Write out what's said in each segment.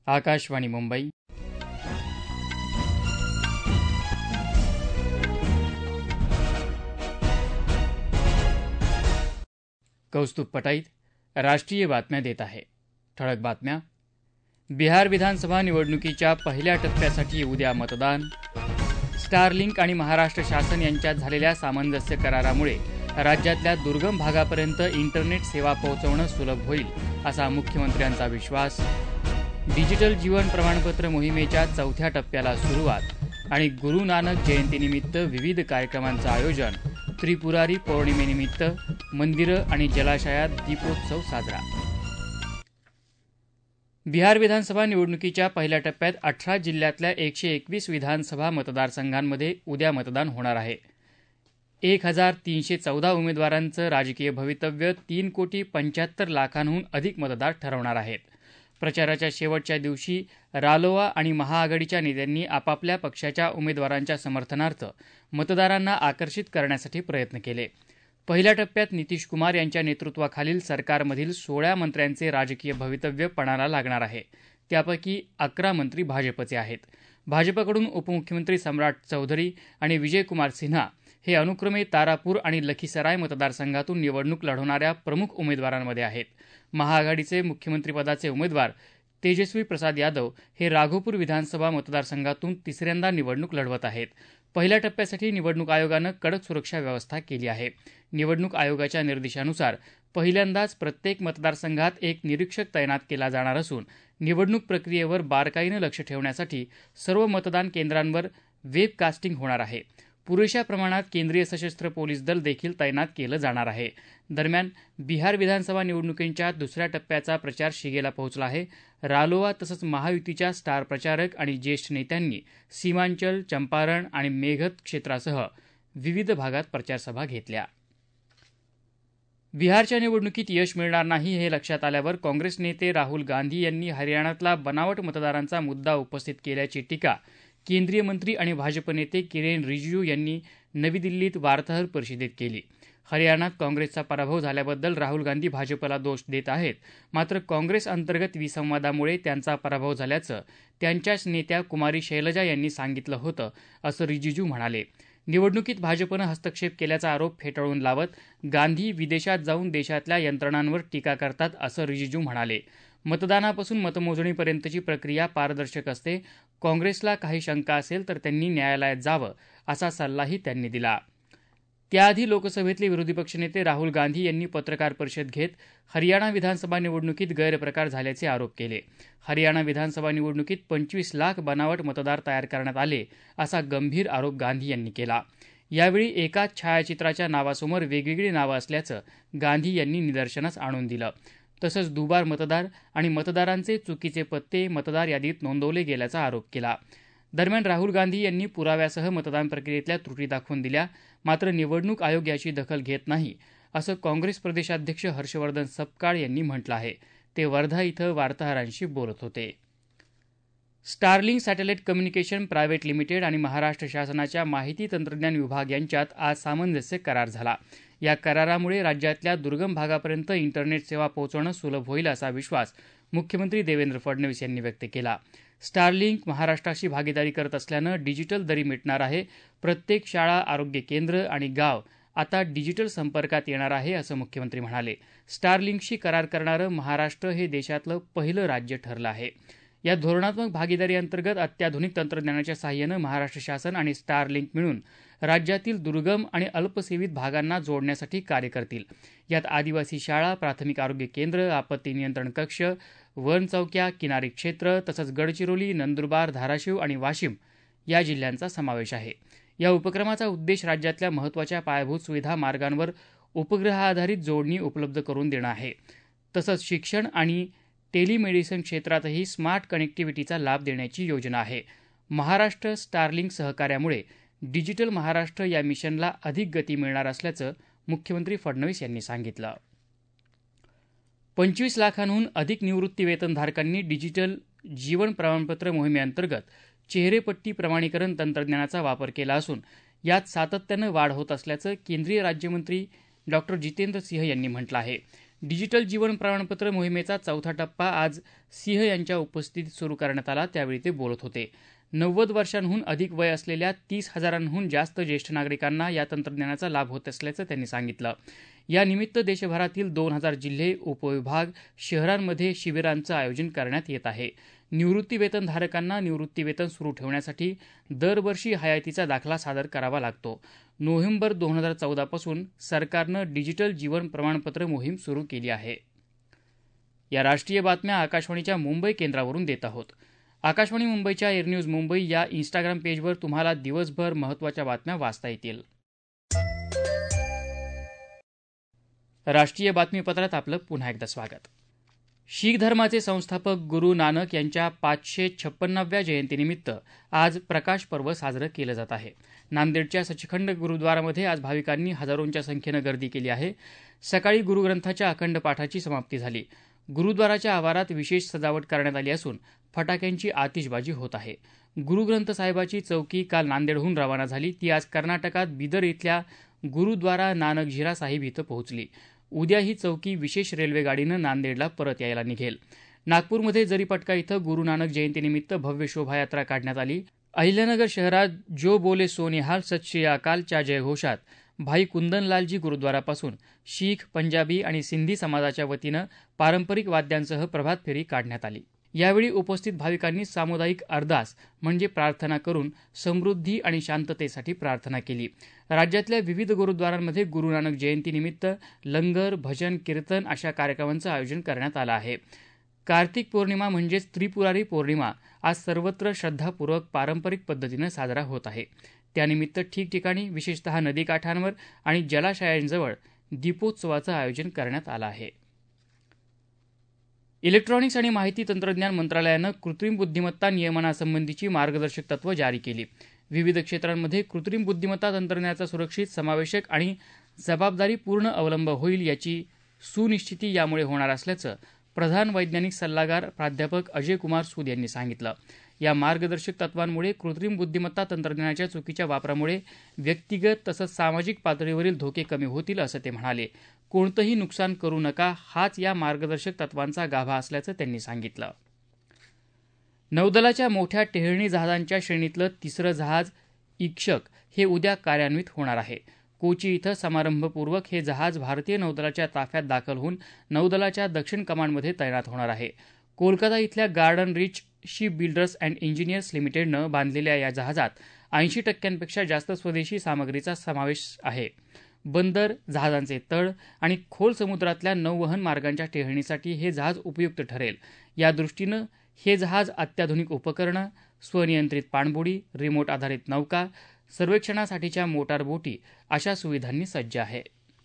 आकाशवाणी मुंबई. कौस्तुभ पटाईत राष्ट्रीय बातम्या देत आहे. ठळक बातम्या. बिहार विधानसभा निवडणुकीच्या पहिल्या टप्प्यासाठी उद्या मतदान. स्टारलिंक आणि महाराष्ट्र शासन यांच्यात झालेल्या सामंजस्य करारामुळे राज्यातल्या दुर्गम भागापर्यंत इंटरनेट सेवा पोहोचवणं सुलभ होईल, असा मुख्यमंत्र्यांचा विश्वास. डिजिटल जीवन प्रमाणपत्र मोहिमेच्या चौथ्या टप्प्याला सुरुवात आणि गुरु नानक जयंतीनिमित्त विविध कार्यक्रमांचं आयोजन. त्रिपुरारी पौर्णिमेनिमित्त मंदिरं आणि जलाशयात दीपोत्सव साजरा. बिहार विधानसभा निवडणुकीच्या पहिल्या टप्प्यात 18 जिल्ह्यातल्या 121 विधानसभा मतदारसंघांमध्ये उद्या मतदान होणार आहे. 1314 उमेदवारांचं राजकीय भवितव्य 3,75,00,000 अधिक मतदार ठरवणार आहेत. प्रचाराच्या शेवटच्या दिवशी रालोआ आणि महाआघाडीच्या नेत्यांनी आपापल्या पक्षाच्या उमेदवारांच्या समर्थनार्थ मतदारांना आकर्षित करण्यासाठी प्रयत्न केले. पहिल्या टप्प्यात नितीश कुमार यांच्या नेतृत्वाखालील सरकारमधील 16 मंत्र्यांचे राजकीय भवितव्य पणाला लागणार आहे. त्यापैकी 11 मंत्री भाजपचे आहेत. भाजपकडून उपमुख्यमंत्री सम्राट चौधरी आणि विजयकुमार सिन्हा हे अनुक्रमे तारापूर आणि लखीसराय मतदारसंघातून निवडणूक लढवणाऱ्या प्रमुख उमेदवारांमध्ये आहेत. महाआघाडीचे मुख्यमंत्रीपदाचे उमेदवार तेजस्वी प्रसाद यादव हे राघोपूर विधानसभा मतदारसंघातून तिसऱ्यांदा निवडणूक लढवत आहेत. पहिल्या टप्प्यासाठी निवडणूक आयोगानं कडक सुरक्षा व्यवस्था केली आहे. निवडणूक आयोगाच्या निर्देशानुसार पहिल्यांदाच प्रत्येक मतदारसंघात एक निरीक्षक तैनात केला जाणार असून निवडणूक प्रक्रियेवर बारकाईनं लक्ष ठेवण्यासाठी सर्व मतदान केंद्रांवर वेबकास्टिंग होणार आहे. पुरेशा प्रमाणात केंद्रीय सशस्त्र पोलीस दल देखील तैनात केलं जाणार आहे. दरम्यान बिहार विधानसभा निवडणुकींच्या दुसऱ्या टप्प्याचा प्रचार शिगेला पोहोचला आहे. रालोआ तसंच महायुतीच्या स्टार प्रचारक आणि ज्येष्ठ नेत्यांनी सीमांचल, चंपारण आणि मेघत क्षेत्रासह विविध भागात प्रचारसभा घेतल्या. बिहारच्या निवडणुकीत यश मिळणार नाही हे लक्षात आल्यावर काँग्रेस नेते राहुल गांधी यांनी हरियाणातला बनावट मतदारांचा मुद्दा उपस्थित केल्याची टीका केंद्रीय मंत्री आणि भाजप नेते किरेन रिजिजू यांनी नवी दिल्लीत वार्ताहर परिषदेत केली. हरियाणात काँग्रेसचा पराभव झाल्याबद्दल राहुल गांधी भाजपला दोष देत आहेत. मात्र काँग्रेस अंतर्गत विसंवादामुळे त्यांचा पराभव झाल्याचं त्यांच्याच नेत्या कुमारी शैलजा यांनी सांगितलं होतं, असं रिजिजू म्हणाले. निवडणुकीत भाजपनं हस्तक्षेप केल्याचा आरोप फेटाळून लावत गांधी विदेशात जाऊन देशातल्या यंत्रणांवर टीका करतात, असं रिजिजू म्हणाले. मतदानापासून मतमोजणीपर्यंतची प्रक्रिया पारदर्शक असते. काँग्रेसला काही शंका असेल तर त्यांनी न्यायालयात जावं, असा सल्लाही त्यांनी दिला. त्याआधी लोकसभेतले विरोधी पक्षनेते राहुल गांधी यांनी पत्रकार परिषद घेत हरियाणा विधानसभा निवडणुकीत गैरप्रकार झाल्याचे आरोप केले. हरियाणा विधानसभा निवडणुकीत 25 लाख बनावट मतदार तयार करण्यात आले, असा गंभीर आरोप गांधी यांनी केला. यावेळी एकाच छायाचित्राच्या नावासमोर वेगवेगळी नावं असल्याचं गांधी यांनी निदर्शनास आणून दिलं. तसंच दुबार मतदार आणि मतदारांचे चुकीचे पत्ते मतदार यादीत नोंदवले गेल्याचा आरोप केला. दरम्यान राहुल गांधी यांनी पुराव्यासह मतदान प्रक्रियेतल्या त्रुटी दाखवून दिल्या. मात्र निवडणूक आयोग याची दखल घेत नाही, असं काँग्रेस प्रदेशाध्यक्ष हर्षवर्धन सपकाळ यांनी म्हटलं आहे. ते वर्धा इथं वार्ताहरांशी बोलत होते. Starlink satellite communication private limited आणि महाराष्ट्र शासनाच्या माहिती तंत्रज्ञान विभाग यांच्यात आज सामंजस्य करार झाला. या करारामुळे राज्यातल्या दुर्गम भागापर्यंत इंटरनेट सेवा पोहोचवणं सुलभ होईल, असा विश्वास मुख्यमंत्री देवेंद्र फडणवीस यांनी व्यक्त केला. स्टारलिंक महाराष्ट्राशी भागीदारी करत असल्यानं डिजिटल दरी मिटणार आहे. प्रत्येक शाळा, आरोग्य केंद्र आणि गाव आता डिजिटल संपर्कात येणार आहे, असं मुख्यमंत्री म्हणाले. स्टारलिंकशी करार करणारं महाराष्ट्र हे देशातलं पहिलं राज्य ठरलं आहे. या धोरणात्मक भागीदारीअंतर्गत अत्याधुनिक तंत्रज्ञानाच्या सहाय्यानं महाराष्ट्र शासन आणि स्टारलिंक मिळून राज्यातील दुर्गम आणि अल्पसेवित भागांना जोडण्यासाठी कार्य करतील. यात आदिवासी शाळा, प्राथमिक आरोग्य केंद्र, आपत्ती नियंत्रण कक्ष, वन चौक्या, किनारी क्षेत्र तसंच गडचिरोली, नंदुरबार, धाराशिव आणि वाशिम या जिल्ह्यांचा समावेश आहे. या उपक्रमाचा उद्देश राज्यातल्या महत्त्वाच्या पायाभूत सुविधा मार्गांवर उपग्रहाधारित जोडणी उपलब्ध करून देणं आहे. तसंच शिक्षण आणि टेलिमेडिसिन क्षेत्रातही स्मार्ट कनेक्टिव्हिटीचा लाभ देण्याची योजना आहे. महाराष्ट्र स्टारलिंक सहकार्यामुळे डिजिटल महाराष्ट्र या मिशनला अधिक गती मिळणार असल्याचं मुख्यमंत्री फडणवीस यांनी सांगितलं. 25 लाखांहून अधिक निवृत्ती वेतनधारकांनी डिजिटल जीवन प्रमाणपत्र मोहिमेअंतर्गत चेहरेपट्टी प्रमाणीकरण तंत्रज्ञानाचा वापर केला असून यात सातत्यानं वाढ होत असल्याचं केंद्रीय राज्यमंत्री डॉ. जितेंद्र सिंह यांनी म्हटलं आहे. डिजिटल जीवन प्रमाणपत्र मोहिमेचा चौथा टप्पा आज सिंह यांच्या उपस्थितीत सुरू करण्यात आला, त्यावेळी ते बोलत होते. 90 वर्षांहून अधिक वय असलेल्या 30,000हून जास्त ज्येष्ठ नागरिकांना या तंत्रज्ञानाचा लाभ होत असल्याचं त्यांनी सांगितलं. यानिमित्त देशभरातील 2000 जिल्हे, उपविभाग, शहरांमध्ये शिबिरांचं आयोजन करण्यात येत आहे. निवृत्तीवेतनधारकांना निवृत्तीवेतन सुरू ठेवण्यासाठी दरवर्षी हयातीचा दाखला सादर करावा लागतो. नोव्हेंबर 2014 पासून सरकारनं डिजिटल जीवन प्रमाणपत्र मोहीम सुरू केली आहे. या राष्ट्रीय बातम्या आकाशवाणीच्या मुंबई केंद्रावरून देत आहोत. आकाशवाणी मुंबईच्या एअरन्यूज मुंबई या इंस्टाग्राम पेजवर तुम्हाला दिवसभर महत्त्वाच्या बातम्या वाचता येतील. राष्ट्रीय बातमीपत्रात आपलं पुन्हा एकदा स्वागत. शीख धर्माचे संस्थापक गुरु नानक यांच्या 556व्या जयंतीनिमित्त आज प्रकाश पर्व साजरं केलं जात आहे. नांदेडच्या सचखंड गुरुद्वारामध्ये आज भाविकांनी हजारोंच्या संख्येनं गर्दी केली आहे. सकाळी गुरुग्रंथाच्या अखंड पाठाची समाप्ती झाली. गुरुद्वाराच्या आवारात विशेष सजावट करण्यात आली असून फटाक्यांची आतिषबाजी होत आहे. गुरुग्रंथ साहेबाची चौकी काल नांदेडहून रवाना झाली. ती आज कर्नाटकात बिदर इथल्या गुरुद्वारा नानकझिरा साहिब इथं पोहोचली. उद्या ही चौकी विशेष रेल्वेगाडीनं नांदेडला परत यायला निघेल. नागपूरमध्ये जरीपटका इथं गुरु नानक जयंतीनिमित्त भव्य शोभायात्रा काढण्यात आली. अहिल्यानगर शहरात जो बोले सो निहाल सत श्री अकालच्या जयघोषात भाई कुंदनलालजी गुरुद्वारापासून शीख, पंजाबी आणि सिंधी समाजाच्या वतीनं पारंपरिक वाद्यांसह प्रभात फेरी काढण्यात आली. यावेळी उपस्थित भाविकांनी सामुदायिक अरदास म्हणजे प्रार्थना करून समृद्धी आणि शांततेसाठी प्रार्थना केली. राज्यातल्या विविध गुरुद्वारांमध्ये गुरु नानक जयंतीनिमित्त लंगर, भजन, कीर्तन अशा कार्यक्रमांचं आयोजन करण्यात आलं आहे. कार्तिक पौर्णिमा म्हणजेच त्रिपुरारी पौर्णिमा आज सर्वत्र श्रद्धापूर्वक पारंपरिक पद्धतीनं साजरा होत आहे. त्यानिमित्त ठिकठिकाणी विशेषतः नदीकाठांवर आणि जलाशयांजवळ दीपोत्सवाचं आयोजन करण्यात आलं आहे. इलेक्ट्रॉनिक्स आणि माहिती तंत्रज्ञान मंत्रालयानं कृत्रिम बुद्धिमत्ता नियमनासंबंधीची मार्गदर्शक तत्त्वं जारी केली. विविध क्षेत्रांमध्ये कृत्रिम बुद्धिमत्ता तंत्रज्ञानाचा सुरक्षित, समावेशक आणि जबाबदारीपूर्ण अवलंब होईल याची सुनिश्चिती यामुळे होणार असल्याचं प्रधान वैज्ञानिक सल्लागार प्राध्यापक अजय कुमार सूद यांनी सांगितलं. या मार्गदर्शक तत्वांमुळे कृत्रिम बुद्धिमत्ता तंत्रज्ञानाच्या चुकीच्या वापरामुळे व्यक्तिगत तसंच सामाजिक पातळीवरील धोके कमी होतील असं ते म्हणाले. कोणतंही नुकसान करू नका हाच या मार्गदर्शक तत्वांचा गाभा असल्याचं त्यांनी सांगितलं. नौदलाच्या मोठ्या टेहळणी जहाजांच्या श्रेणीतलं तिसरं जहाज इक्षक हे उद्या कार्यान्वित होणार आहे. कोची इथं समारंभपूर्वक हे जहाज भारतीय नौदलाच्या ताफ्यात दाखल होऊन नौदलाच्या दक्षिण कमांडमध्ये तैनात होणार आहे. कोलकाता इथल्या garden reach ship builders and engineers लिमिटेडनं बांधलेल्या या जहाजात 80% जास्त स्वदेशी सामग्रीचा समावेश आहे. बंदर, जहाजांचे तळ आणि खोल समुद्रातल्या नौवहन मार्गांच्या टेहळणीसाठी हे जहाज उपयुक्त ठरेल. या दृष्टीनं हे जहाज अत्याधुनिक उपकरणं, स्वनियंत्रित पाणबुडी, रिमोट आधारित नौका, सर्वेक्षणासाठीच्या मोटार बोटी अशा सुविधांनी सज्ज आहे.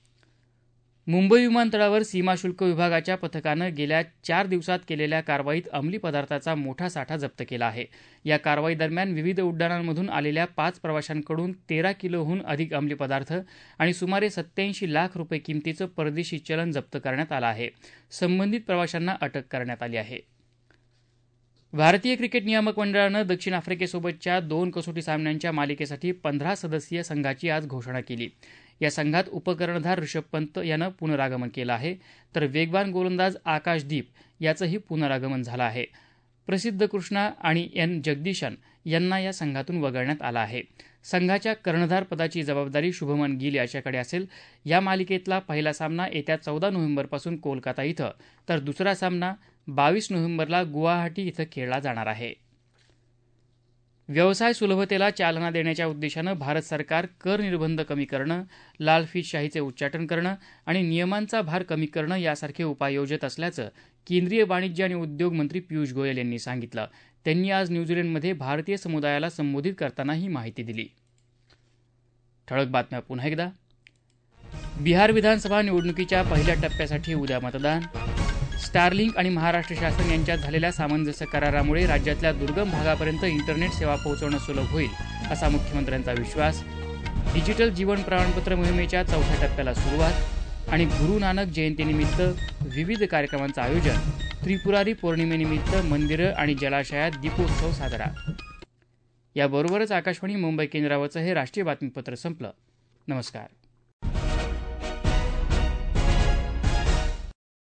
मुंबई विमानतळावर सीमाशुल्क विभागाच्या पथकानं गेल्या 4 दिवसात केलेल्या कारवाईत अंमली पदार्थाचा मोठा साठा जप्त केला आहे. या कारवाई दरम्यान विविध उड्डाणांमधून आलेल्या 5 प्रवाशांकडून 13 किलोहून अधिक अंमली पदार्थ आणि सुमारे 87 लाख रुपये किमतीचं परदेशी चलन जप्त करण्यात आलं आहे. संबंधित प्रवाशांना अटक करण्यात आली आहे. भारतीय क्रिकेट नियामक मंडळानं दक्षिण आफ्रिकेसोबतच्या 2 कसोटी सामन्यांच्या मालिकेसाठी 15 सदस्यीय संघाची आज घोषणा केली. या संघात उपकर्णधार ऋषभ पंत यानं पुनरागमन केलं आहे, तर वेगवान गोलंदाज आकाशदीप याचंही पुनरागमन झालं आहे. प्रसिद्ध कृष्णा आणि एन जगदीशन यांना या संघातून वगळण्यात आलं आहे. संघाच्या कर्णधारपदाची जबाबदारी शुभमन गिल याच्याकडे असेल. या मालिकेतला पहिला सामना येत्या 14 नोव्हेंबरपासून कोलकाता इथं तर दुसरा सामना 22 नोव्हेंबरला गुवाहाटी इथं खेळला जाणार आहे. व्यवसाय सुलभतेला चालना देण्याच्या उद्देशानं भारत सरकार कर निर्बंध कमी करणं, लालफिशशाहीचे उच्चाटन करणं आणि नियमांचा भार कमी करणं यासारखे उपाय योजत असल्याचं केंद्रीय वाणिज्य आणि उद्योग मंत्री पियुष गोयल यांनी सांगितलं. त्यांनी आज न्यूझीलंडमध्ये भारतीय समुदायाला संबोधित करताना ही माहिती दिली. ठळक बातम्या पुन्हा एकदा. बिहार विधानसभा निवडणुकीच्या पहिल्या टप्प्यासाठी उद्या मतदान. स्टारलिंक आणि महाराष्ट्र शासन यांच्यात झालेल्या सामंजस्य करारामुळे राज्यातल्या दुर्गम भागापर्यंत इंटरनेट सेवा पोहोचवणं सुलभ होईल असा मुख्यमंत्र्यांचा विश्वास. डिजिटल जीवन प्रमाणपत्र मोहिमेच्या चौथ्या टप्प्याला सुरुवात आणि गुरु नानक जयंतीनिमित्त विविध कार्यक्रमांचं आयोजन. त्रिपुरारी पौर्णिमेनिमित्त मंदिरं आणि जलाशयात दीपोत्सव साजरा. याबरोबरच आकाशवाणी मुंबई केंद्रावरचं हे राष्ट्रीय बातमीपत्र संपलं. नमस्कार.